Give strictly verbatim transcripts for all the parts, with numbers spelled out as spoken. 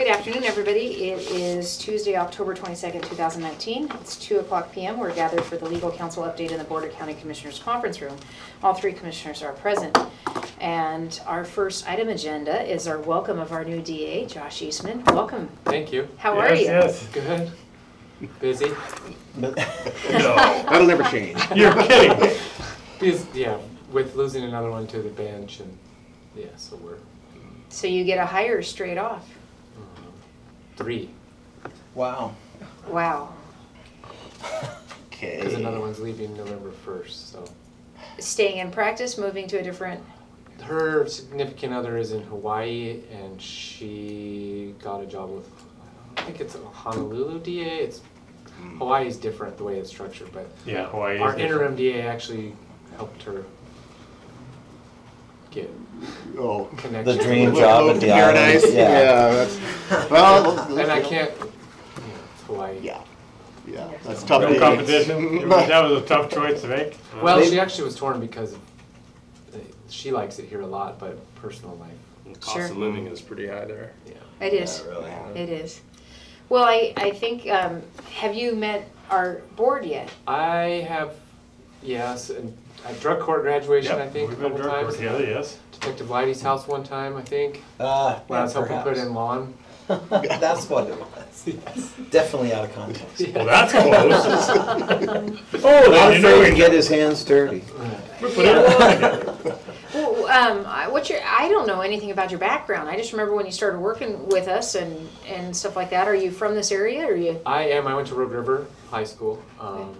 Good afternoon, everybody. It is Tuesday, October twenty-second, two thousand nineteen. It's two o'clock p m We're gathered for the Legal Counsel update in the Board of County Commissioners Conference Room. All three commissioners are present. And our first item agenda is our welcome of our new D A, Josh Eastman. Welcome. Thank you. How are you? Yes, Good. Busy. No, That'll never change. you're kidding. Because, yeah, with losing another one to the bench and, yeah, so we're So you get a hire straight off. uh, three. Wow. Wow. Okay. Because another one's leaving November first, so. Staying in practice, moving to a different... Her significant other is in Hawaii and she got a job with, I think it's a Honolulu D A. It's, Hawaii is different the way it's structured, but Yeah, Hawaii is our different. interim D A actually helped her get Oh. connected. The dream with- job at the Paradise. island. Yeah. Yeah. That's, well. And I can't, yeah, it's Hawaii. Yeah. Yeah. That's tough. No to- competition. That was a tough choice to make. Well, Maybe- she actually was torn because uh, she likes it here a lot, but personal life. The cost Sure. of living is pretty high there. Yeah. It is. Yeah, really. It is. Well, I, I think, um, have you met our board yet? I have, yes, and at drug court graduation, I Yep, think, a we've been couple drug court times. together, yes. Detective Leidy's house one time, I think, Uh, when I was helping put perhaps. in lawn. That's what it was. Definitely out of context. Well, that's close. Not Oh, then you know afraid to we get his hands dirty. we put it all together. Well, um, I- what's your, I don't know anything about your background. I just remember when you started working with us and, and stuff like that. Are you from this area or are you? I am, I went to Rogue River High School, um,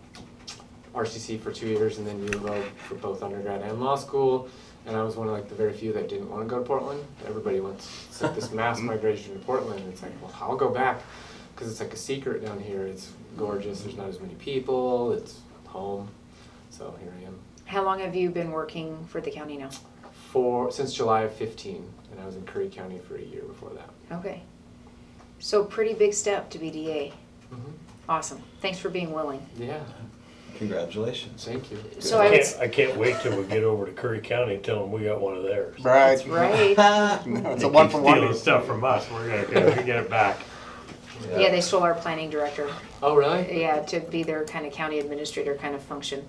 R C C for two years, and then U of O for both undergrad and law school. And I was one of like the very few that didn't want to go to Portland. Everybody wants, it's like this mass migration to Portland. And it's like, well, I'll go back because it's like a secret down here. It's gorgeous. There's not as many people. It's home. So here I am. How long have you been working for the county now? For since July of fifteen, and I was in Curry County for a year before that. Okay. So pretty big step to be D A. Mm-hmm. Awesome. Thanks for being willing. Yeah, Congratulations. thank you. So I I would, can't, I can't wait till we get over to Curry County and tell them we got one of theirs. Right. that's right. No, it's They a one keep for one. stealing stuff from us. We're gonna get get it back. Yeah, they stole our planning director. Oh, really? Yeah, to be their kind of county administrator kind of function.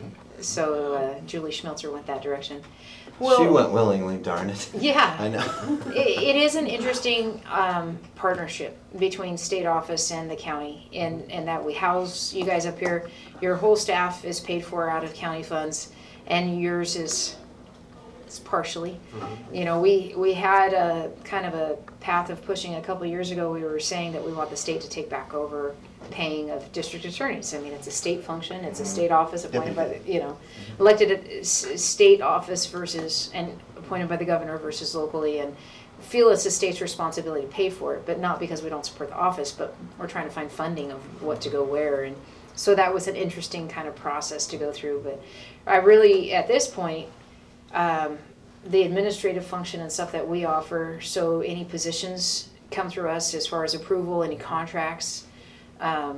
So uh, Julie Schmelzer went that direction. Well, She went willingly, darn it. Yeah. I know. It, it is an interesting um, partnership between state office and the county, in, in that we house you guys up here. Your whole staff is paid for out of county funds, and yours is, is partially. Mm-hmm. You know, we, we had a kind of a path of pushing a couple years ago. We were saying that we want the state to take back over paying of district attorneys. I mean, it's a state function, it's a state office appointed by the, you know, elected at s- state office versus, and appointed by the governor versus locally, and feel it's the state's responsibility to pay for it, but not because we don't support the office, but we're trying to find funding of what to go where. And so that was an interesting kind of process to go through. But I really, at this point, um, the administrative function and stuff that we offer, so any positions come through us as far as approval, any contracts, um,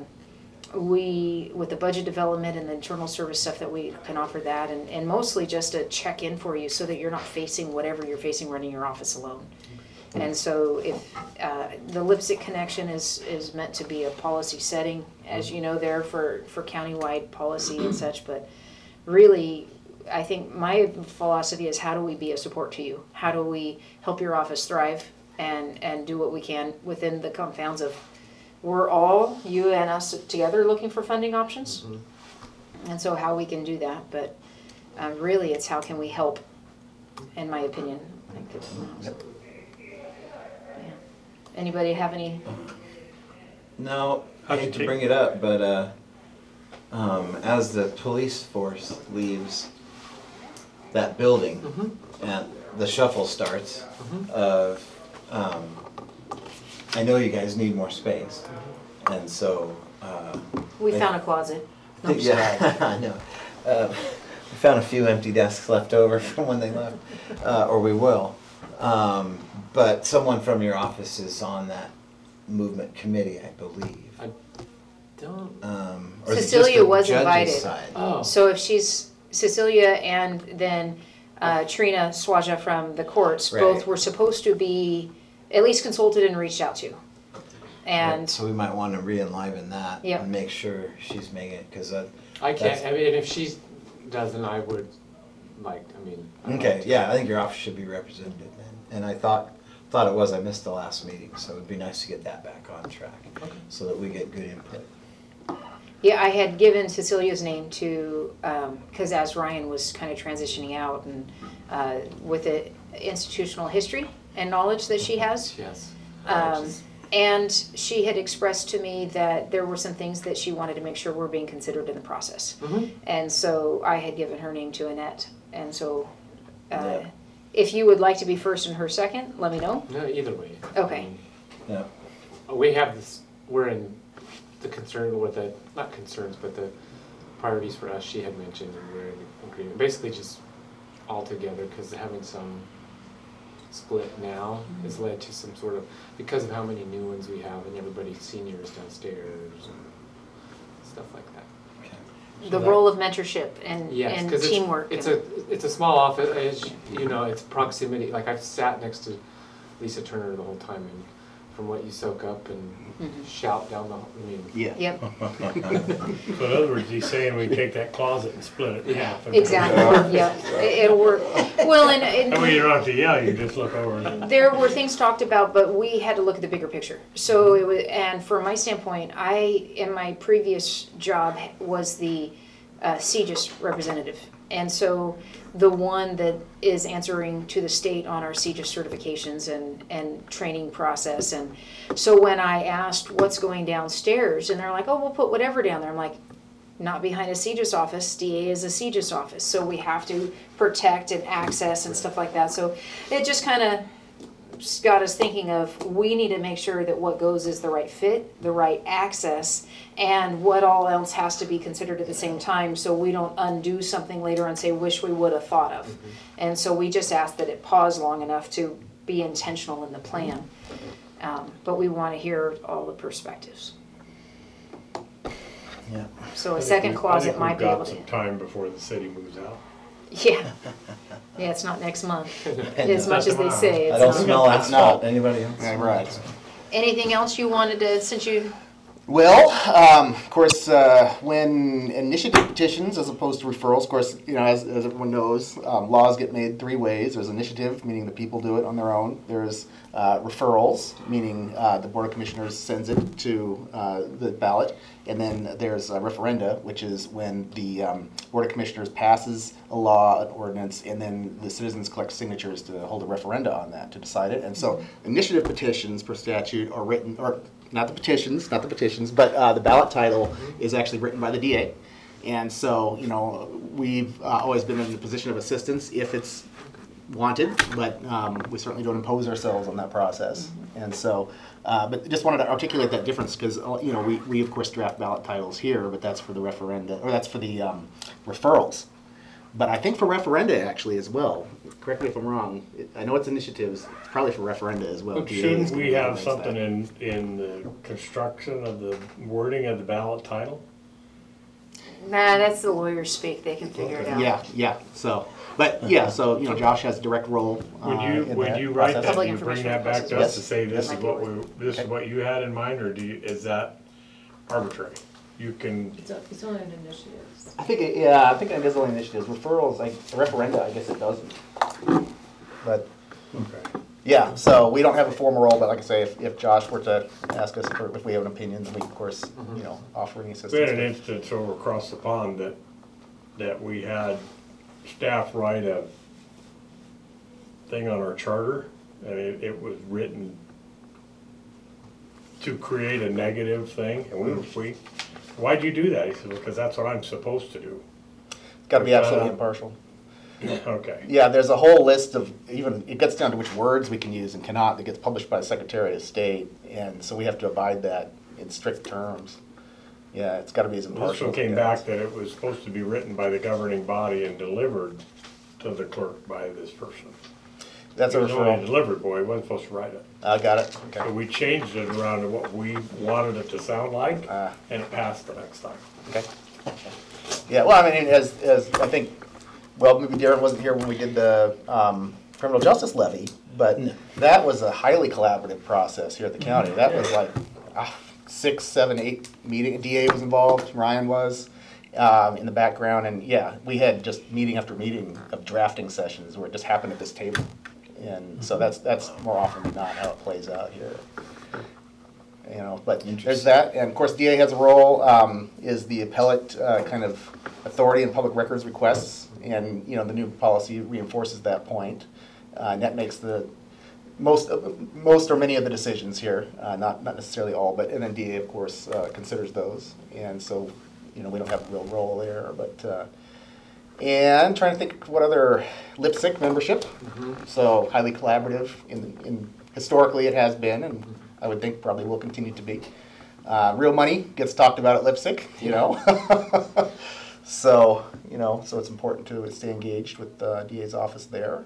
we, with the budget development and the internal service stuff, that we can offer that, and, and mostly just a check-in for you so that you're not facing whatever you're facing running your office alone. And so if, uh, the Lipstick Connection is, is meant to be a policy setting, as you know, there for, for countywide policy and such, but really, I think my philosophy is, how do we be a support to you? How do we help your office thrive and, and do what we can within the confounds of, we're all, you and us together, looking for funding options. Mm-hmm. And so how we can do that, but uh, really it's how can we help, in my opinion. I think that- yeah. Anybody have any? No, I How'd you hate to take- bring it up, but uh, um, as the police force leaves that building Mm-hmm. and the shuffle starts Mhm. of, um, I know you guys need more space, and so. Uh, We I- found a closet. No, I'm just Yeah, I know. Uh, we found a few empty desks left over from when they left, uh, or we will. Um, but someone from your office is on that movement committee, I believe. I don't, Um, or is it just Cecilia the was judge's invited. side? oh. So if she's Cecilia and then uh, Trina Swaja from the courts, Right. both were supposed to be at least consulted and reached out to. And So we might want to re-enliven that Yep. and make sure she's making it, because that, I That's- can't, I mean, if she doesn't, I would like, I mean. I'd like okay, to. yeah, I think your office should be represented, and, and I thought, thought it was, I missed the last meeting, so it'd be nice to get that back on track, Okay. so that we get good input. yeah, I had given Cecilia's name to, because as Ryan was kind of transitioning out and uh, with the institutional history and knowledge that she has, Yes. Um, and she had expressed to me that there were some things that she wanted to make sure were being considered in the process. Mm-hmm. And so I had given her name to Annette. And so uh, Yeah. if you would like to be first and her second, let me know. No, either way. Okay. I mean, Yeah, We have this, we're in the concern with the, not concerns, but the priorities for us, she had mentioned, and we're in agreement. Basically just all together, because having some split now has led to some sort of, because of how many new ones we have and everybody's seniors downstairs and stuff like that. okay. The that- role of mentorship and, Yes, and because teamwork. it's, and- it's a, it's a small office, as you know, it's proximity, like I've sat next to Lisa Turner the whole time, and from what you soak up and Mhm. shout down the, I mean, Yeah. Yep, So in other words, he's saying we take that closet and split it in Yeah. half. exactly. Yeah, it- it'll work. Well, and, and That way you don't have to yell, you just look over and. there were things talked about, but we had to look at the bigger picture. So it was, and from my standpoint, I, in my previous job, was the uh, C G I S representative. And so the one that is answering to the state on our C G I S certifications and, and training process. And so when I asked what's going downstairs, and they're like, oh, we'll put whatever down there. I'm like, not behind a C G I S office. D A is a C G I S office. So we have to protect and access and stuff like that. So it just kind of got us thinking of, we need to make sure that what goes is the right fit, the right access, and what all else has to be considered at the same time, so we don't undo something later and say, wish we would have thought of. And so we just ask that it pause long enough to be intentional in the plan. Um, but we want to hear all the perspectives. Yeah. So a I think second we- I closet think might we've be got able to, some time before the city moves out. yeah. Yeah, it's not next month, as Not much as they tomorrow. say. I It's don't not. smell asphalt, anybody else? Yeah, right. Anything else you wanted to, since you, Well, um, of course, uh, when initiative petitions as opposed to referrals, of course, you know, as, as everyone knows, um, laws get made three ways. There's initiative, meaning the people do it on their own. There's uh, referrals, meaning uh, the Board of Commissioners sends it to uh, the ballot. And then there's a referenda, which is when the um, Board of Commissioners passes a law, an ordinance, and then the citizens collect signatures to hold a referenda on that to decide it. And so initiative petitions per statute are written, or not the petitions, not the petitions, but uh, the ballot title is actually written by the D A. And so, you know, we've uh, always been in the position of assistance if it's wanted, but um, we certainly don't impose ourselves on that process. And so, uh, but just wanted to articulate that difference because, you know, we, we of course draft ballot titles here, but that's for the referenda, or that's for the um, referrals. But I think for referenda actually as well, correct me if I'm wrong, it- I know it's initiatives, it's probably for referenda as well. But D A is shouldn't gonna we be have against something that. in, in the construction of the wording of the ballot title? nah, that's the lawyers speak, they can figure it out. Yeah, yeah, so, but yeah, so, you know, Josh has a direct role uh, Would you, in would that you write process. that, Public do you bring information that back to request. us to say this Yes. is what we, this is Okay. what you had in mind, or do you, is that arbitrary? You can, It's, a- it's only an initiatives. I think, it- yeah, I think it is only initiatives, referrals, like referenda, I guess it doesn't. But, okay. yeah, so we don't have a formal role, but like I say, if, if Josh were to ask us for, if we have an opinion, then we of course, you know, offer any assistance. We had an instance over across the pond that, that we had staff write a thing on our charter, and it, it was written to create a negative thing, and we, we, why'd you do that? He said, because that's what I'm supposed to do. Gotta be absolutely Uh, impartial. Okay. Yeah, there's a whole list of, even, it gets down to which words we can use and cannot, that gets published by the Secretary of State, and so we have to abide that in strict terms. Yeah, it's gotta be as impartial. This one as came it back gets. that it was supposed to be written by the governing body and delivered to the clerk by this person. That's a Even though he referral. delivered, boy, he wasn't supposed to write it. I got it, So okay. we changed it around to what we wanted it to sound like, Ah. and it passed the next time. Okay. Yeah, well, I mean, as, as, I think, well, maybe Darren wasn't here when we did the, um, criminal justice levy, but No. that was a highly collaborative process here at the county. That was like ah, six, seven, eight meeting. D A was involved, Ryan was um, in the background, and yeah, we had just meeting after meeting of drafting sessions where it just happened at this table, and so that's that's more often than not how it plays out here. You know, but there's that, and of course, D A has a role, um, is the appellate uh, kind of authority in public records requests, and you know, the new policy reinforces that point. Uh, and that makes the most, uh, most or many of the decisions here, uh, not not necessarily all, but and then D A of course uh, considers those, and so you know, we don't have a real role there, but. Uh, and trying to think what other LIPSIC membership, Mm-hmm. so highly collaborative. In in historically it has been, and I would think probably will continue to be. Uh, real money gets talked about at LIPSIC, you know. So, you know, so it's important to stay engaged with the D A's office there.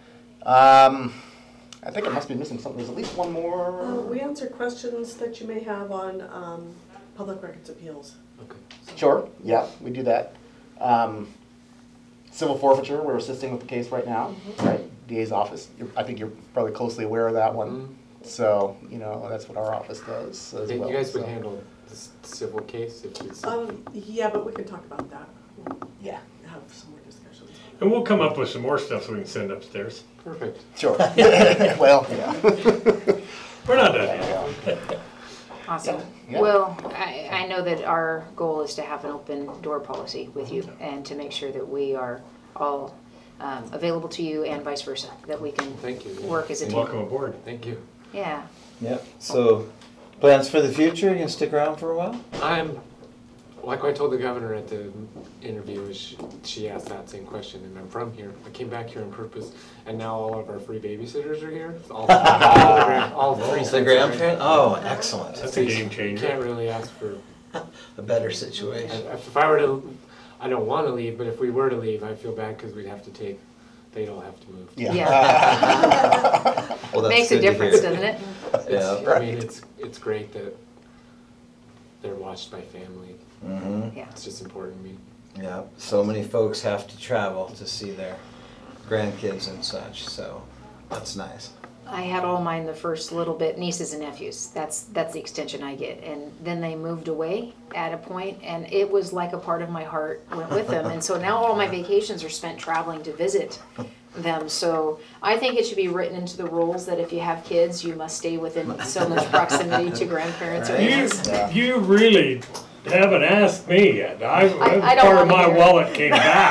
Um, I think I must be missing something. There's at least one Uh, more. we answer questions that you may have on um, public records appeals. Okay. Sure, yeah, we do that. Um, civil forfeiture, we're assisting with the case right now, right? D A's office. You're, I think you're probably closely aware of that one. Mhm. So, you know, that's what our office does as You well. guys would so. handle this civil case if it's. Um, yeah, but we can talk about that. We'll Yeah, have some more discussions. And we'll come up with some more stuff so we can send upstairs. Perfect. sure. Well, yeah. We're not done yet. Awesome. Yeah. Well, I, I know that our goal is to have an open door policy with you and to make sure that we are all um, available to you and vice versa, that we can Thank you. work as a team. Welcome aboard. Thank you. Yeah. Yep. So, plans for the future? You gonna stick around for a while? I'm, like I told the governor at the interview, is she, she asked that same question, and I'm from here. I came back here on purpose, and now all of our free babysitters are here. All, all three. The grandparent? Oh, excellent. That's a game changer. Can't really ask for. A better situation. If I were to, I don't want to leave, but if we were to leave, I feel bad because we'd have to take. They'd all have to move. Yeah. Well, that's Makes a good to difference, hear. doesn't it? It's, Yeah. I mean, it's it's great that they're watched by family. Mm-hmm. Yeah. It's just important to me. Yeah. So many folks have to travel to see their grandkids and such, so that's nice. I had all mine the first little bit, nieces and nephews. That's that's the extension I get. And then they moved away at a point, and it was like a part of my heart went with them. And so now all my vacations are spent traveling to visit them. So I think it should be written into the rules that if you have kids, you must stay within so much proximity to grandparents or Right. You, aunts. Yeah. you really haven't asked me yet. I, I don't part of wanna my hear it. wallet came back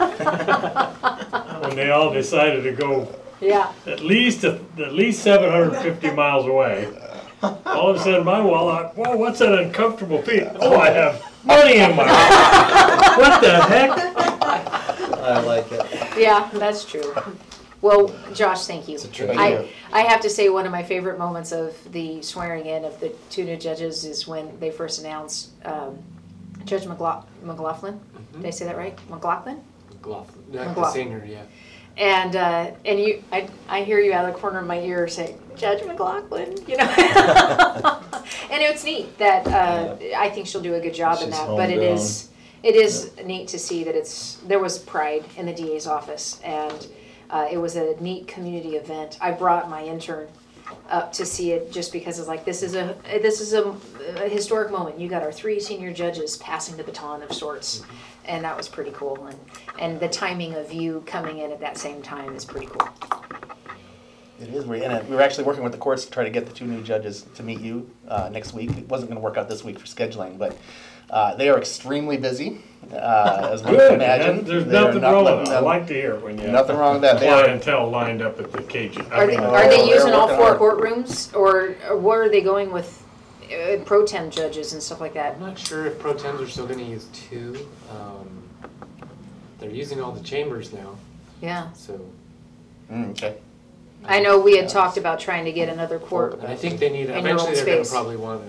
Yeah. when they all decided to go Yeah. at least a, at least seven hundred fifty miles away. All of a sudden, my wallet. Whoa, what's that uncomfortable feeling? Oh, I have money in my wallet. What the heck? I like it. Yeah, that's true. Well, Josh, thank you. It's a tribute. I, I have to say, one of my favorite moments of the swearing in of the two new judges is when they first announced um, Judge McLaugh- McLaughlin. Did I say that right? McLaughlin? McLaughlin, yeah, the McLaughlin. singer, yeah. And uh, and you, I, I hear you out of the corner of my ear saying, Judge McLaughlin, you know. And it's neat that uh, I think she'll do a good job in She's that. But it homegrown. is it is neat to see that it's there was pride in the D A's office, and uh, it was a neat community event. I brought my intern up to see it just because it's like this is a this is a, a historic moment. You got our three senior judges passing the baton of sorts, and that was pretty cool. And and the timing of you coming in at that same time is pretty cool. It is, we- and uh, we were actually working with the courts to try to get the two new judges to meet you uh, next week. It wasn't going to work out this week for scheduling, but uh, they are extremely busy, uh, as one can Good. imagine. There's They are nothing not wrong letting with it. I them- like to hear it when you Nothing have wrong with that. They are, clientele lined up at the cage. I Are they mean, are they they're using all working four hard. courtrooms, or, or where are they going with uh, pro tem judges and stuff like that? I'm not sure if pro tems are still gonna use two. Um, they're using all the chambers now, Yeah, so. Mm, okay. I know we had Yeah. talked about trying to get another court. And I think they need, In your eventually own they're gonna space. probably wanna,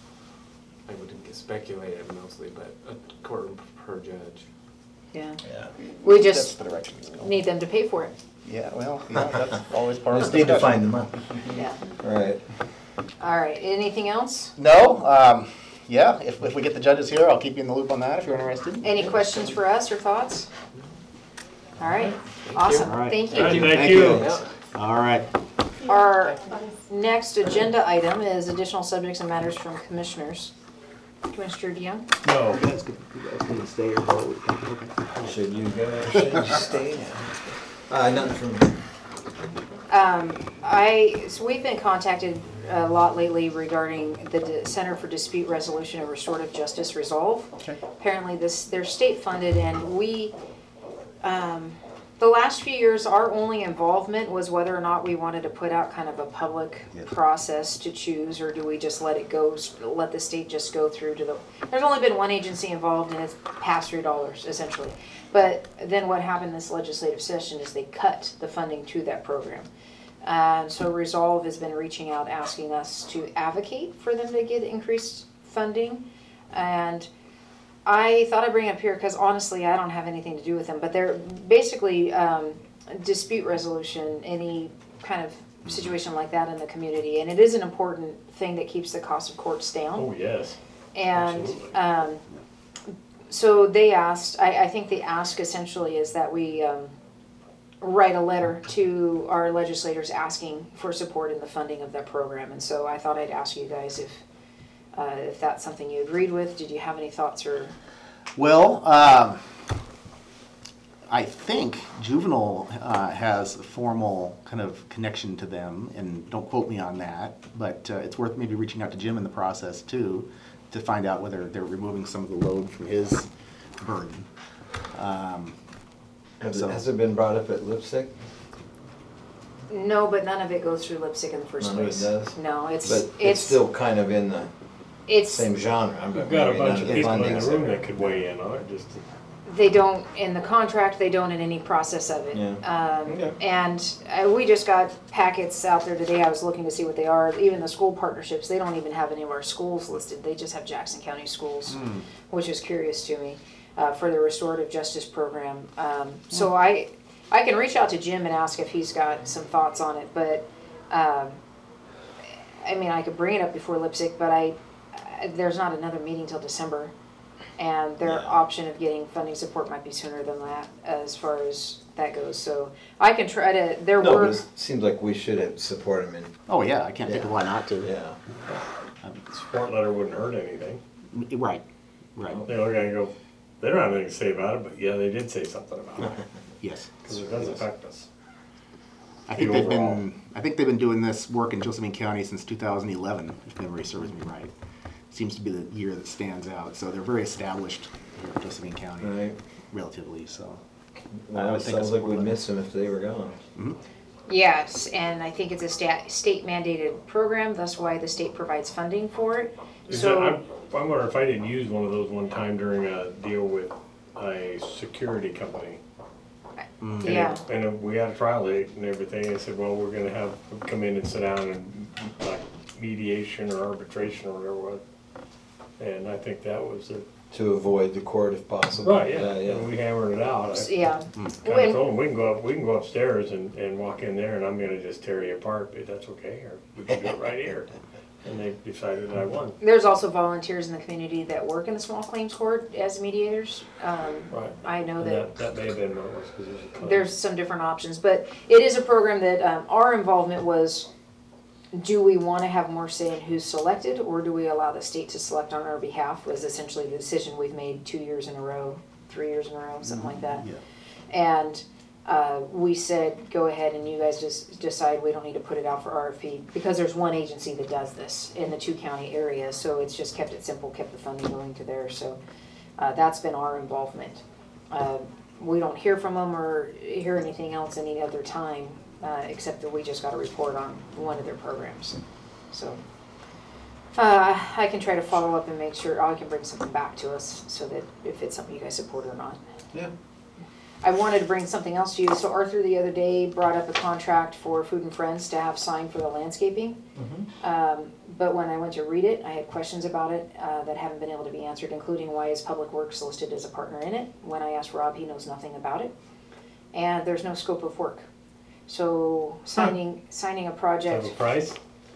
I wouldn't speculate it mostly, but a courtroom per judge. Yeah, Yeah. we That's just the direction it's going. need them to pay for it. Yeah, well, yeah, that's always part of Just the need to discussion. find the money. Yeah. Right. All right. Anything else? No, um, yeah, if, if we get the judges here, I'll keep you in the loop on that if you're interested. Any questions for us or thoughts? All right, awesome, All right. thank All right, you. thank Thank you. you. Yeah. All right. Our next agenda item is additional subjects and matters from commissioners. Commissioner DeYoung? No. That's good. You guys can stay or go. Okay. Should you go, should you stay now? Uh, nothing from me. Um, I, so we've been contacted a lot lately regarding the D- Center for Dispute Resolution and Restorative Justice Resolve. Okay. Apparently this, they're state funded and we, um, the last few years, our only involvement was whether or not we wanted to put out kind of a public Yes. process to choose, or do we just let it go, let the state just go through to the, there's only been one agency involved and it's pass-through dollars essentially. But then what happened this legislative session is they cut the funding to that program. And so Resolve has been reaching out, asking us to advocate for them to get increased funding. And I thought I'd bring it up here because honestly, I don't have anything to do with them, but they're basically um, dispute resolution, any kind of situation like that in the community. And it is an important thing that keeps the cost of courts down. Oh, yes. And Absolutely. um, so they asked, I, I think the ask essentially is that we um, write a letter to our legislators asking for support in the funding of that program. And so I thought I'd ask you guys if uh, if that's something you agreed with. Did you have any thoughts or? Well, um, I think juvenile uh, has a formal kind of connection to them, and don't quote me on that, but uh, it's worth maybe reaching out to Jim in the process too, to find out whether they're removing some of the load from his burden. Um, Has So- it, has it been brought up at Lipstick? No, but none of it goes through Lipstick in the first None of it place. does? No, it's But it's it's still kind of in the it's same genre. but We've got a maybe bunch none of the people in the funding's room there. that could weigh in on it, just to they don't in the contract. They don't in any process of it. Yeah. Um, Okay. And uh, we just got packets out there today. I was looking to see what they are. Even the school partnerships, they don't even have any of our schools listed. They just have Jackson County schools, which is curious to me, uh, for the restorative justice program. Um, so I, I can reach out to Jim and ask if he's got some thoughts on it. But um, I mean, I could bring it up before Lipstick, but I, I there's not another meeting till December. And their Yeah. option of getting funding support might be sooner than that, as far as that goes. So I can try to. There No, were. but it seems like we should have support him in, Oh, yeah, I can't think of Yeah. why not to. yeah. support letter wouldn't hurt anything. Right, right, They're gonna go, they don't have anything to say about it, but yeah, they did say something about it, yes. because it does affect us. I think The they've overall. been, I think they've been doing this work in Josephine County since two thousand eleven, if memory serves me right. Seems to be the year that stands out, so they're very established here in Josephine County, Right. relatively, so. I Well, would it think a sounds like support we'd letter. miss him if they were gone. Yes, and I think it's a stat, state mandated program. That's why the state provides funding for it. Is So that, I'm, I'm wondering if I didn't use one of those one time during a deal with a security company. And it- yeah, And it- we had a trial date and everything, I said, well, we're gonna have, come in and sit down and like mediation or arbitration or whatever it was. And I think that was it. To avoid the court if possible. Right, yeah, Yeah, and we hammered it out. I yeah. kind of When- told them, we can go up, we can go upstairs and, and walk in there and I'm gonna just tear you apart, but that's okay, or we can do it right here. And they decided that I won. There's also volunteers in the community that work in the small claims court as mediators. Um, Right. I know And that that, that may have been one of those positions. there's some different options, but it is a program that um, our involvement was, do we want to have more say in who's selected, or do we allow the state to select on our behalf, was essentially the decision we've made two years in a row, three years in a row, something like that. Yeah. And uh, we said, go ahead and you guys just decide, we don't need to put it out for R F P, because there's one agency that does this in the two county area, so it's just kept it simple, kept the funding going to there, so uh, that's been our involvement. Uh, we don't hear from them or hear anything else any other time, uh, except that we just got a report on one of their programs, so. Uh, I can try to follow up and make sure, I can bring something back to us, so that if it's something you guys support or not. Yeah. I wanted to bring something else to you. So Arthur the other day brought up a contract for Food and Friends to have signed for the landscaping. Um, but when I went to read it, I had questions about it uh, that haven't been able to be answered, including why is Public Works listed as a partner in it. When I asked Rob, he knows nothing about it. And there's no scope of work. So signing signing a Have project, a price?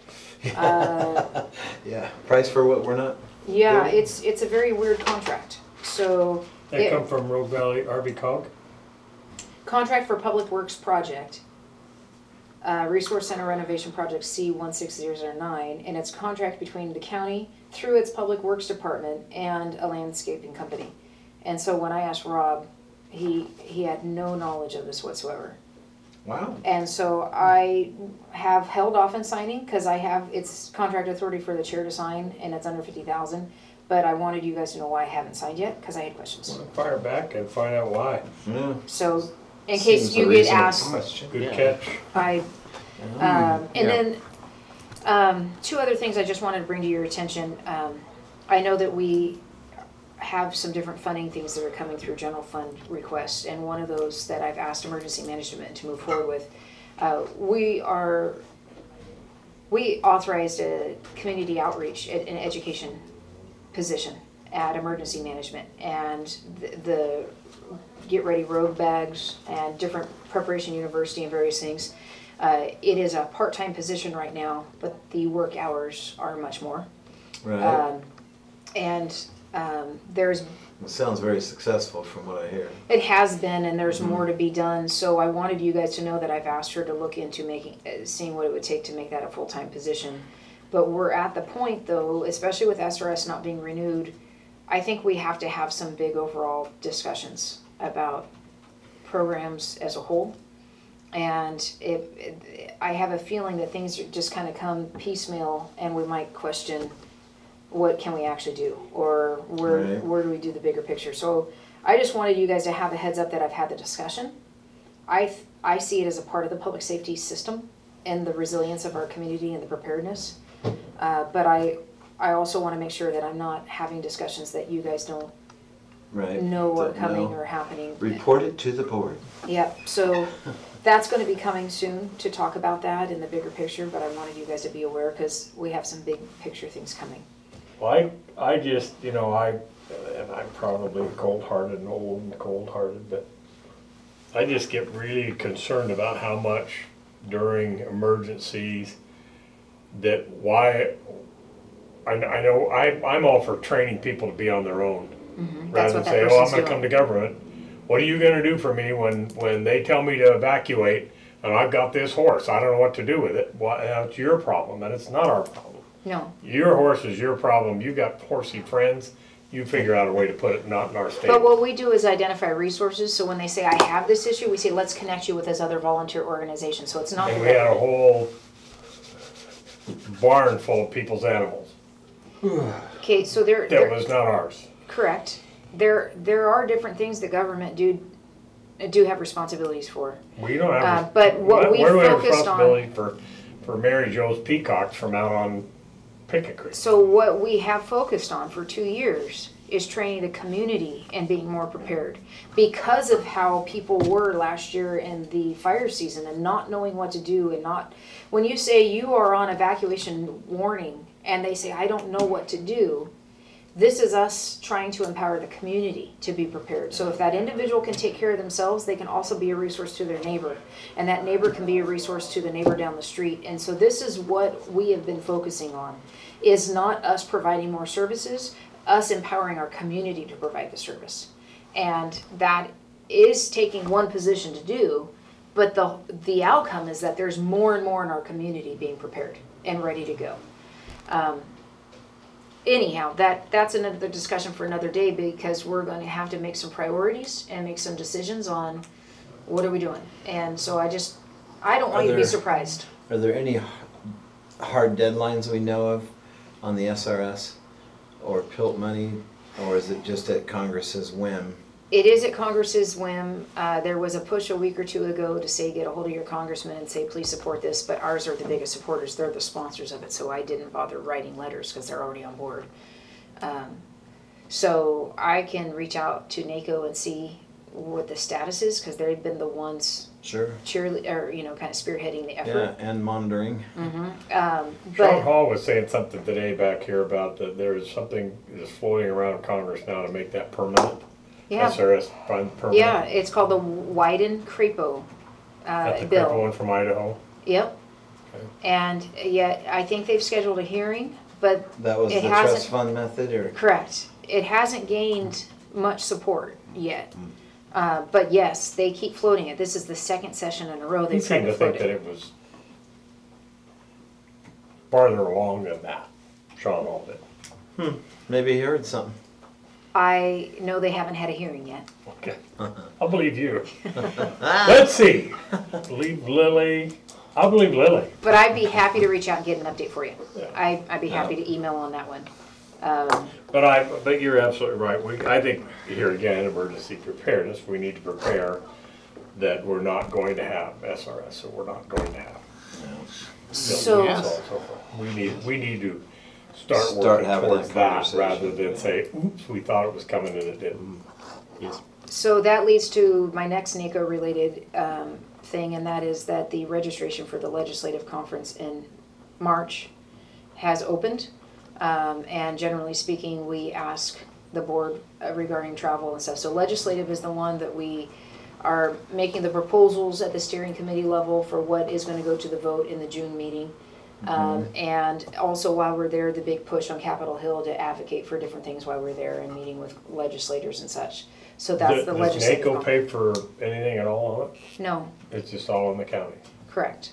uh, Yeah, price for what we're not. yeah, Really? it's it's a very weird contract. So That it- come from Rogue Valley R V Cog? contract for Public Works project, uh, Resource Center renovation project C one six zero zero nine, and it's contract between the county through its Public Works department and a landscaping company. And so when I asked Rob, he he had no knowledge of this whatsoever. Wow. And so I have held off on signing because I have, it's contract authority for the chair to sign and it's under fifty thousand. But I wanted you guys to know why I haven't signed yet because I had questions. Well, fire back and find out why. Yeah. So in case Seems a you get reasonable asked, question. Good Yeah. catch. I, um, and Yeah. then, um, two other things I just wanted to bring to your attention. Um, I know that we have some different funding things that are coming through general fund requests, and one of those that I've asked emergency management to move forward with, uh, we are, we authorized a community outreach, an an education position at emergency management, and the, the get ready road bags and different preparation university and various things. Uh, it is a part-time position right now, but the work hours are much more. Right. Um, and um, there's, It sounds very successful from what I hear. it has been, and there's Mhm. more to be done. So I wanted you guys to know that I've asked her to look into making, uh, seeing what it would take to make that a full-time position. But we're at the point though, especially with S R S not being renewed, I think we have to have some big overall discussions about programs as a whole. And if, I have a feeling that things just kind of come piecemeal and we might question what can we actually do, or where Right. where do we do the bigger picture. So I just wanted you guys to have a heads up that I've had the discussion. I th- I see it as a part of the public safety system and the resilience of our community and the preparedness. Uh, but I I also want to make sure that I'm not having discussions that you guys don't Right. know are Don't coming know. or happening. Report it to the board. Yep, so that's gonna be coming soon to talk about that in the bigger picture, but I wanted you guys to be aware because we have some big picture things coming. Well, I, I just, you know, I, and I'm probably cold-hearted and old and cold-hearted, but I just get really concerned about how much during emergencies that why, I, I know, I, I'm all for training people to be on their own. Mhm, that's Rather than what that say, oh, I'm person's gonna come doing. to government. What are you gonna do for me when, when they tell me to evacuate and I've got this horse? I don't know what to do with it. Well, that's your problem and it's not our problem. No, Your horse is your problem. You got horsey friends. You figure out a way to put it not in our state. but what we do is identify resources, so when they say, I have this issue, we say, let's connect you with this other volunteer organization, so it's not. And the we had a government. whole barn full of people's animals. Okay, so there, That there, was not ours. correct, there, there are different things that government do, do have responsibilities for. We don't Uh, have. but what we where do we have focused on- responsibility for, for Mary Jo's peacocks from out on Picket Creek? So what we have focused on for two years is training the community and being more prepared. Because of how people were last year in the fire season and not knowing what to do and not, when you say you are on evacuation warning and they say, I don't know what to do, this is us trying to empower the community to be prepared. So if that individual can take care of themselves, they can also be a resource to their neighbor. And that neighbor can be a resource to the neighbor down the street. And so this is what we have been focusing on, is not us providing more services, us empowering our community to provide the service. And that is taking one position to do, but the, the outcome is that there's more and more in our community being prepared and ready to go. Um, anyhow, that, that's another discussion for another day, because we're going to have to make some priorities and make some decisions on what are we doing. And so I just, I don't want you to be Are there- surprised. Are there any h- hard deadlines we know of on the S R S or P I L T money, or is it just at Congress's whim? It is at Congress's whim. Uh, there was a push a week or two ago to say, get a hold of your congressman and say, please support this, but ours are the biggest supporters. They're the sponsors of it, so I didn't bother writing letters because they're already on board. Um, so I can reach out to NACO and see what the status is, because they've been the ones Sure. cheerle- or, you know, kind of spearheading the Yeah, effort. and monitoring. Um, Sean but Hall was saying something today back here about that there's something that's floating around Congress now to make that permanent. yeah, S R S fund permanent. yeah, it's called the Wyden Crapo That's uh, the bill. cripple one from Idaho. Yep. Okay. And yet, I think they've scheduled a hearing, but That was It the hasn't- trust fund method, or? correct, it hasn't gained much support yet. Uh, but yes, they keep floating it. This is the second session in a row You they've tried seem to to float think that it. it was farther along than that, Sean Alden. Maybe he heard something. I know they haven't had a hearing yet. Okay, I'll believe you. Let's see, believe Lily, I'll believe Lily. But I'd be happy to reach out and get an update for you. Yeah. I, I'd be happy to email on that one. Um, But I, but you're absolutely right. We, I think, here again, emergency preparedness, we need to prepare that we're not going to have S R S, so we're not going to have. So- so on and so forth. We need, we need to start Start working having towards that that, rather conversation. than say, oops, we thought it was coming and it didn't. Yes. So that leads to my next NACO-related um, thing, and that is that the registration for the legislative conference in March has opened. Um, and generally speaking, we ask the board uh, regarding travel and stuff. So legislative is the one that we are making the proposals at the steering committee level for what is going to go to the vote in the June meeting. Um, and also while we're there, the big push on Capitol Hill to advocate for different things while we're there and meeting with legislators and such. So that's the Does legislative. NACO conference. pay for anything at all on it? No, It's just all in the county? correct.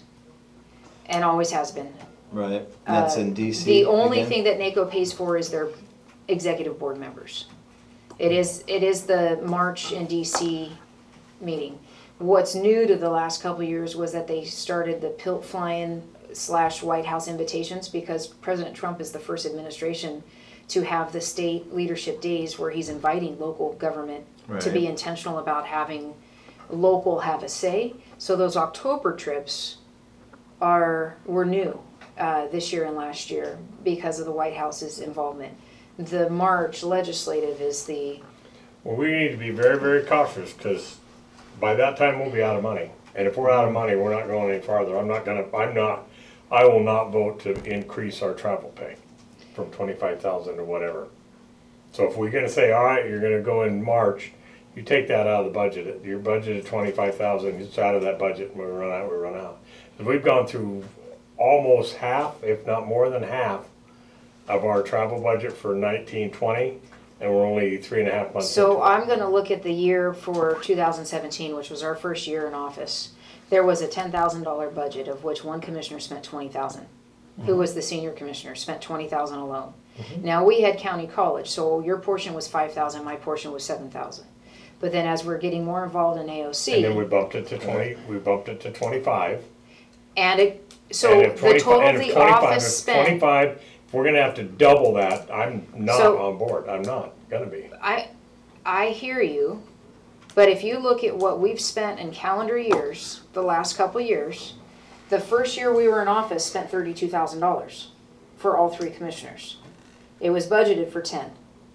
And always has been. Right, that's Uh, in D C. The only again? thing that NACO pays for is their executive board members. It is, it is the March in D C meeting. What's new to the last couple of years was that they started the pilt flying slash White House invitations, because President Trump is the first administration to have the state leadership days where he's inviting local government to be Right. intentional about having local have a say. So those October trips are, were new uh, this year and last year because of the White House's involvement. The March legislative is the, Well, we need to be very, very cautious, because by that time we'll be out of money. And if we're out of money, we're not going any farther. I'm not gonna, I'm not, I will not vote to increase our travel pay from twenty-five thousand to whatever. So if we're gonna say, all right, you're gonna go in March, you take that out of the budget. Your budget is twenty-five thousand, it's out of that budget, and we run out, we run out. And we've gone through almost half, if not more than half, of our travel budget for nineteen twenty, and we're only three and a half months into it. so I'm gonna look at the year for two thousand seventeen, which was our first year in office. There was a ten thousand dollar budget, of which one commissioner spent twenty thousand. Who was the senior commissioner, spent twenty thousand alone. Now, we had county college, so your portion was five thousand, my portion was seven thousand. But then as we're getting more involved in A O C. And then we bumped it to twenty, we bumped it to twenty-five. And it, so And if the 25 total and of if the 25 office if spent, Twenty-five, if we're gonna have to double that, I'm not So- on board, I'm not gonna be. I, I hear you, but if you look at what we've spent in calendar years, the last couple years, the first year we were in office spent thirty-two thousand dollars for all three commissioners. It was budgeted for ten.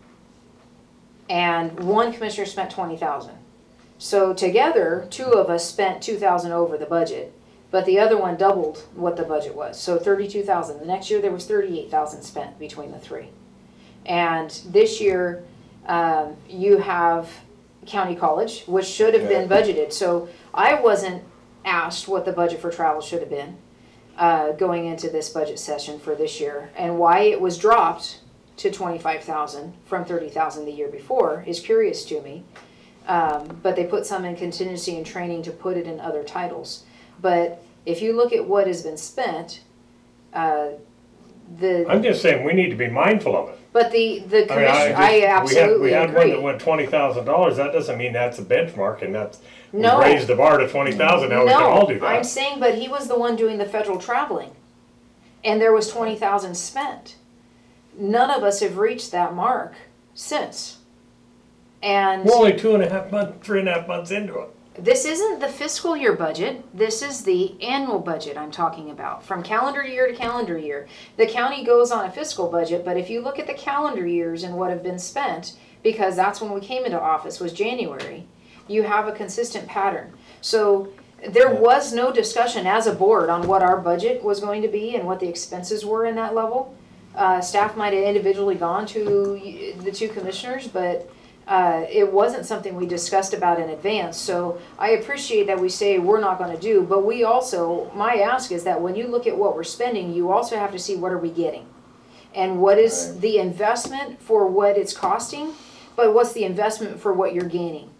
And one commissioner spent twenty thousand. So together, two of us spent two thousand over the budget, but the other one doubled what the budget was, so thirty-two thousand. The next year, there was thirty-eight thousand spent between the three. And this year, um, you have county college, which should have been budgeted. So I wasn't asked what the budget for travel should have been uh, going into this budget session for this year, and why it was dropped to twenty-five thousand from thirty thousand the year before is curious to me. Um, but they put some in contingency and training to put it in other titles. But if you look at what has been spent, uh, the I'm just saying, we need to be mindful of it. but the the I mean, commissioner, just- I, we had- absolutely We had one agree. that went twenty thousand dollars, that doesn't mean that's a benchmark, and that's, we No. raised the bar to twenty thousand, now we can all do No, I'm that. saying, but he was the one doing the federal traveling, and there was twenty thousand spent. None of us have reached that mark since. And We're only two and a half months, three and a half months into it. this isn't the fiscal year budget, this is the annual budget I'm talking about, from calendar year to calendar year. The county goes on a fiscal budget, but if you look at the calendar years and what have been spent, because that's when we came into office, was January, you have a consistent pattern. So there was no discussion as a board on what our budget was going to be and what the expenses were in that level. Uh, staff might have individually gone to the two commissioners, but Uh, it wasn't something we discussed about in advance, so I appreciate that we say we're not gonna do, but we also, my ask is that when you look at what we're spending, you also have to see what are we getting? And what is the investment for what it's costing, but what's the investment for what you're gaining?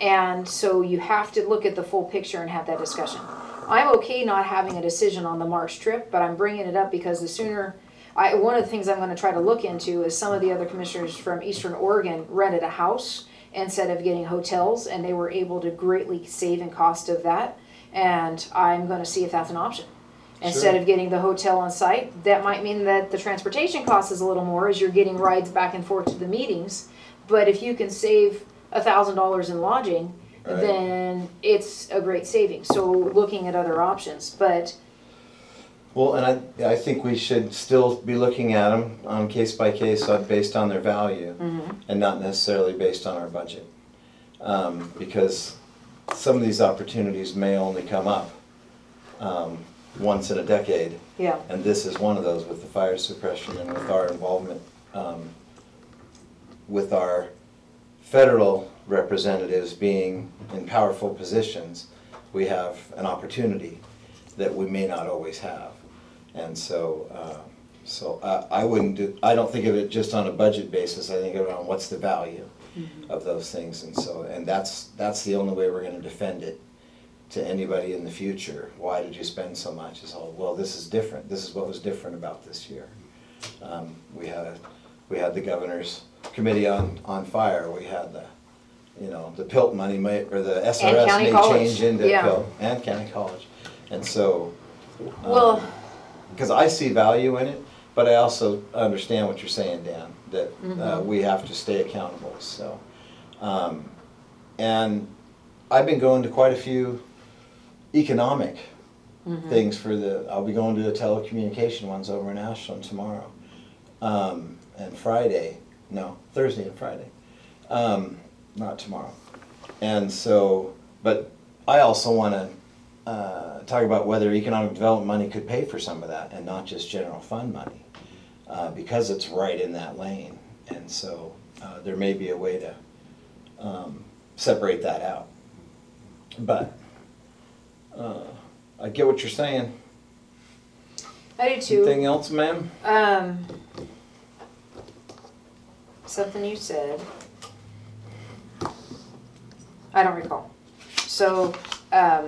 And so you have to look at the full picture and have that discussion. I'm okay not having a decision on the March trip, but I'm bringing it up because the sooner, I, one of the things I'm going to try to look into is some of the other commissioners from Eastern Oregon rented a house instead of getting hotels, and they were able to greatly save in cost of that. And I'm going to see if that's an option. Instead Sure. of getting the hotel on site, that might mean that the transportation cost is a little more as you're getting rides back and forth to the meetings. But if you can save a thousand dollars in lodging, Right. then it's a great saving. So looking at other options, but Well, and I, I think we should still be looking at them on case by case, uh, based on their value, and not necessarily based on our budget. Um, because some of these opportunities may only come up um, once in a decade, yeah, and this is one of those with the fire suppression and with our involvement um, with our federal representatives being in powerful positions. We have an opportunity that we may not always have. And so, uh, so I, I wouldn't do, I don't think of it just on a budget basis. I think of it on what's the value of those things. And so, and that's, that's the only way we're gonna defend it to anybody in the future. Why did you spend so much? It's all, well, this is different. This is what was different about this year. Um, we had, we had the governor's committee on, on fire. We had the, you know, the P I L T money may, or the S R And S county may college. change into P Yeah. I L T, and county college. And so, well, because I see value in it, but I also understand what you're saying, Dan, that uh, Mhm. we have to stay accountable, so. Um, and I've been going to quite a few economic mhm. things for the, I'll be going to the telecommunication ones over in Ashland tomorrow. Um, and Friday, no, Thursday and Friday, um, not tomorrow. And so, but I also want to uh, talk about whether economic development money could pay for some of that and not just general fund money, uh, because it's right in that lane. And so uh, there may be a way to um, separate that out. But uh, I get what you're saying. I do too. Anything else, ma'am? Um, something you said. I don't recall. So, um,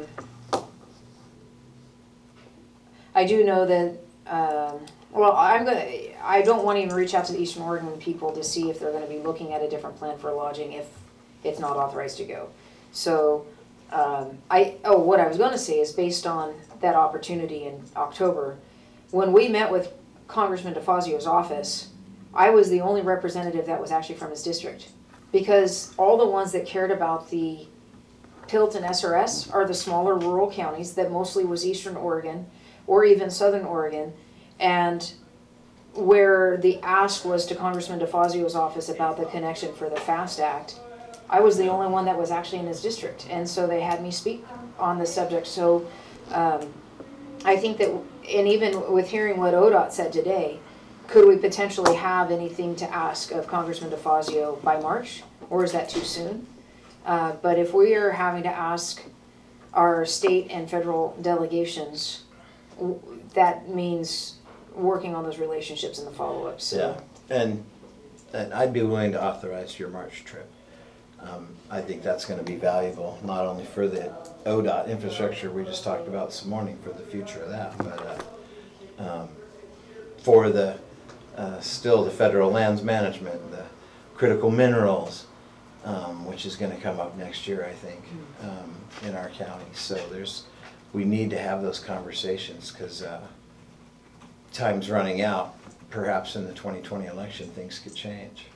I do know that, um, well, I'm gonna, I don't want to even reach out to the Eastern Oregon people to see if they're gonna be looking at a different plan for lodging if it's not authorized to go. So, um, I, oh, what I was gonna say is based on that opportunity in October, when we met with Congressman DeFazio's office, I was the only representative that was actually from his district. Because all the ones that cared about the P I L T and S R S are the smaller rural counties that mostly was Eastern Oregon or even Southern Oregon. And where the ask was to Congressman DeFazio's office about the connection for the FAST Act, I was the only one that was actually in his district. And so they had me speak on the subject. So um, I think that, and even with hearing what O D O T said today, could we potentially have anything to ask of Congressman DeFazio by March, or is that too soon? Uh, but if we are having to ask our state and federal delegations, w- that means working on those relationships and the follow-up. So. Yeah, and, and I'd be willing to authorize your March trip. Um, I think that's gonna be valuable, not only for the O D O T infrastructure we just talked about this morning, for the future of that, but uh, um, for the, uh, still the federal lands management, the critical minerals, um, which is gonna come up next year, I think, um, in our county. So there's, we need to have those conversations, because uh, time's running out. Perhaps in the twenty twenty election, things could change.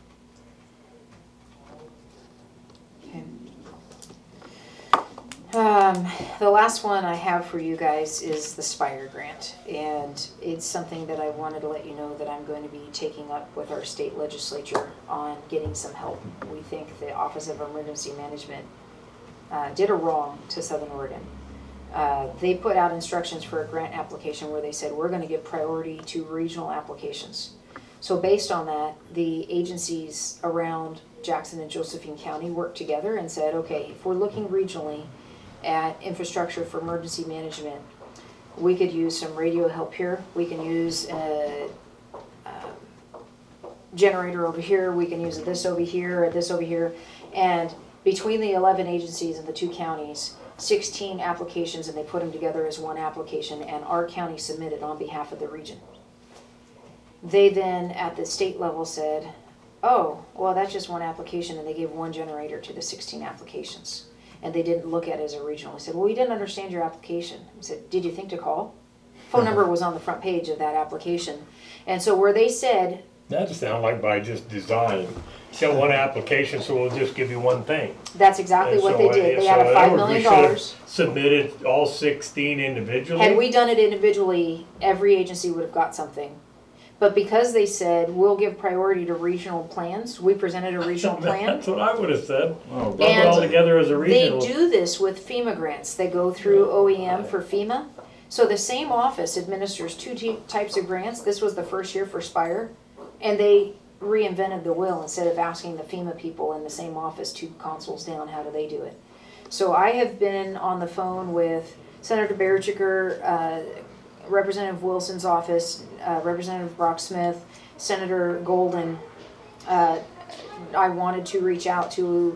Okay. Um, the last one I have for you guys is the Spire grant, and it's something that I wanted to let you know that I'm going to be taking up with our state legislature on getting some help. We think the Office of Emergency Management uh, did a wrong to Southern Oregon. Uh, they put out instructions for a grant application where they said we're going to give priority to regional applications. So based on that, the agencies around Jackson and Josephine County worked together and said, okay, if we're looking regionally at infrastructure for emergency management, we could use some radio help here. We can use a, a generator over here. We can use this over here or this over here. And between the eleven agencies and the two counties, sixteen applications, and they put them together as one application, and our county submitted on behalf of the region. They then, at the state level, said, oh, well, that's just one application, and they gave one generator to the sixteen applications. And they didn't look at it as a regional. They said, well, we didn't understand your application. I said, did you think to call? Phone number was on the front page of that application. And so where they said, That sounds like by just design. You got one application, so we'll just give you one thing. that's exactly And what so, they uh, did. They so had a in other five words, million we should have dollars. Submitted all sixteen individually. Had we done it individually, every agency would have got something. But because they said, we'll give priority to regional plans, we presented a regional plan. That's what I would have said. Oh, Lump it all And together as a They regional. do this with FEMA grants. They go through O E M for FEMA. So the same office administers two t- types of grants. This was the first year for Spire. And they reinvented the wheel. Instead of asking the FEMA people in the same office two consoles down, how do they do it? So I have been on the phone with Senator Berchiker, uh, Representative Wilson's office, uh, Representative Brock Smith, Senator Golden. Uh, I wanted to reach out to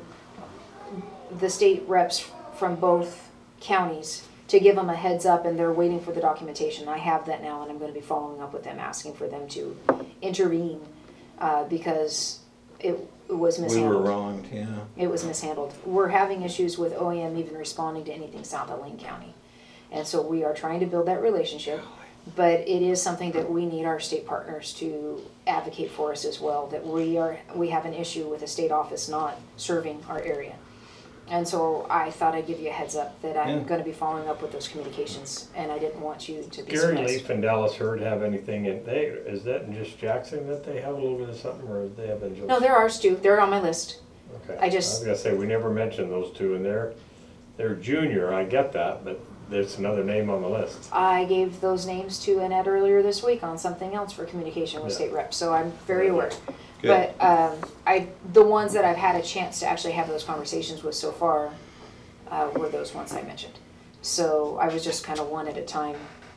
the state reps from both counties to give them a heads up, and they're waiting for the documentation. I have that now, and I'm going to be following up with them, asking for them to intervene uh, because it, it was We mishandled. were wronged, yeah. It was mishandled. We're having issues with O E M even responding to anything south of Lane County. And so we are trying to build that relationship, but it is something that we need our state partners to advocate for us as well, that we are, we have an issue with a state office not serving our area. And so I thought I'd give you a heads up that I'm Yeah. gonna be following up with those communications, and I didn't want you to be Gary surprised. Leaf and Dallas Hurd have anything in, they, is that in just Jackson that they have a little bit of something, or they have in just? No, there are, Stu, they're on my list. Okay. I just- was gonna say, we never mentioned those two, and they're, they're junior, I get that, but there's another name on the list. I gave those names to Annette earlier this week on something else for communication with Yeah. state reps, so I'm very aware. Good. But um, I, the ones that I've had a chance to actually have those conversations with so far uh, were those ones I mentioned. So I was just kind of one at a time.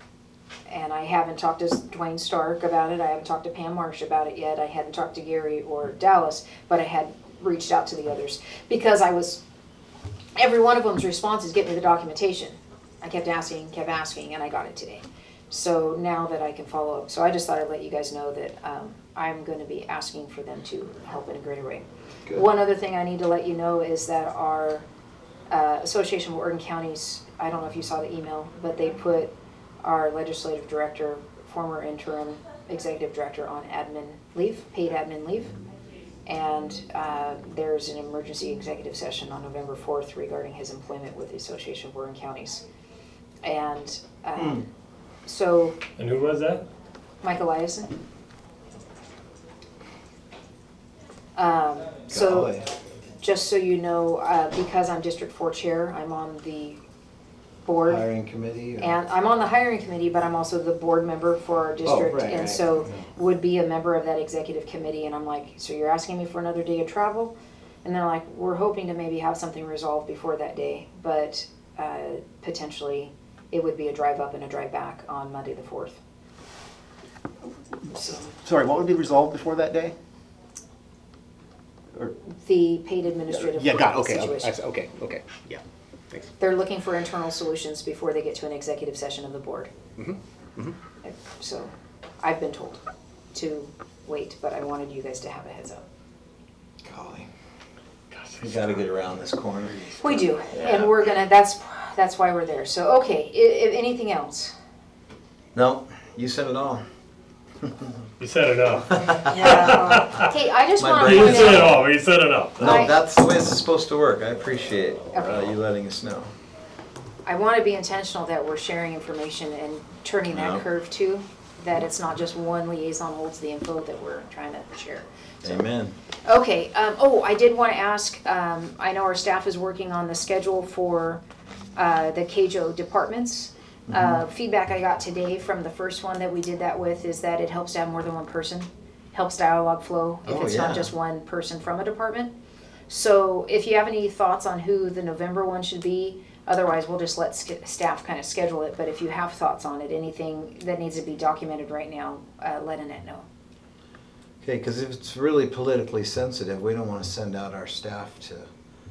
And I haven't talked to Dwayne Stark about it. I haven't talked to Pam Marsh about it yet. I hadn't talked to Gary or Dallas, but I had reached out to the others because I was, every one of them's response is get me the documentation. I kept asking, kept asking, and I got it today. So now that I can follow up, so I just thought I'd let you guys know that um, I'm going to be asking for them to help in a greater way. Good. One other thing I need to let you know is that our uh, Association of Oregon Counties, I don't know if you saw the email, but they put our legislative director, former interim executive director on admin leave, paid admin leave. And uh, there's an emergency executive session on November fourth regarding his employment with the Association of Oregon Counties. And um, Hmm. so And who was that? Mike Eliason. Um, so Golly. just so you know, uh, because I'm District Four Chair, I'm on the board. Hiring committee? or- And I'm on the hiring committee, but I'm also the board member for our district. Oh, right, And right. so Yeah. would be a member of that executive committee. And I'm like, so you're asking me for another day of travel? And they're like, we're hoping to maybe have something resolved before that day, but uh, potentially it would be a drive up and a drive back on Monday the fourth. So Sorry, what would be resolved before that day? Or, the paid administrative yeah, got, okay, situation. I see, okay, okay, yeah, thanks. They're looking for internal solutions before they get to an executive session of the board. Mhm, mhm. So I've been told to wait, but I wanted you guys to have a heads up. Golly. We gotta get around this corner. We do, Yeah. and we're gonna, that's, that's why we're there. So, okay, i- if anything else? No, you said it all. You said enough. Yeah. Okay, I just My wanna brain You point said it out, all, you said enough. No, I- that's the way it's supposed to work. I appreciate uh, Okay. you letting us know. I wanna be intentional that we're sharing information and turning that Yeah. curve too, that it's not just one liaison holds the info that we're trying to share. So- Amen. Okay, um, oh, I did want to ask, um, I know our staff is working on the schedule for, uh, the C A J O departments. Uh, feedback I got today from the first one that we did that with is that it helps to have more than one person, helps dialogue flow if Oh, it's not yeah. just one person from a department. So if you have any thoughts on who the November one should be, otherwise we'll just let sk- staff kind of schedule it, but if you have thoughts on it, anything that needs to be documented right now, uh, let Annette know. Okay, because if it's really politically sensitive, we don't want to send out our staff to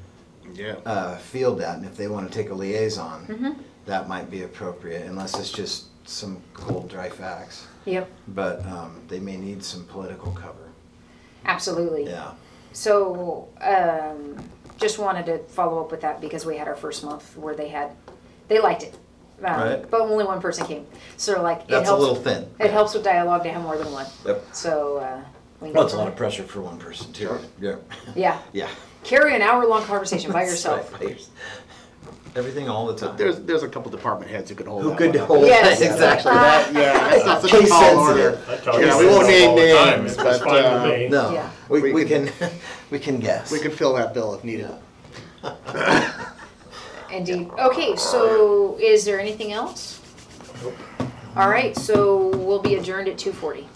Yeah. uh, field that, and if they want to take a liaison, Mhm. that might be appropriate, unless it's just some cold, dry facts. Yep, But um, they may need some political cover. absolutely. Yeah. So, um, just wanted to follow up with that because we had our first month where they had, they liked it. Um, Right. But only one person came. So like, it That's a helps, little thin. it helps with dialogue to have more than one. Yep. So, uh, we Well, it's a need lot to- of pressure for one person too. Sure. Yeah. Yeah, Yeah. carry an hour-long conversation by yourself. Right, by yours- Everything all the time. There's there's a couple department heads who could hold Who that could one up. hold Yes. that, exactly. Uh, Yeah, that's not such a Case tall order. sensitive. I talk Yeah, to we won't myself name all the time. names, It's but, fine uh, with me. No, Yeah. we, We we can- can we can guess. We can fill that bill if needed. Indeed. Okay, so is there anything else? All right, so we'll be adjourned at two forty.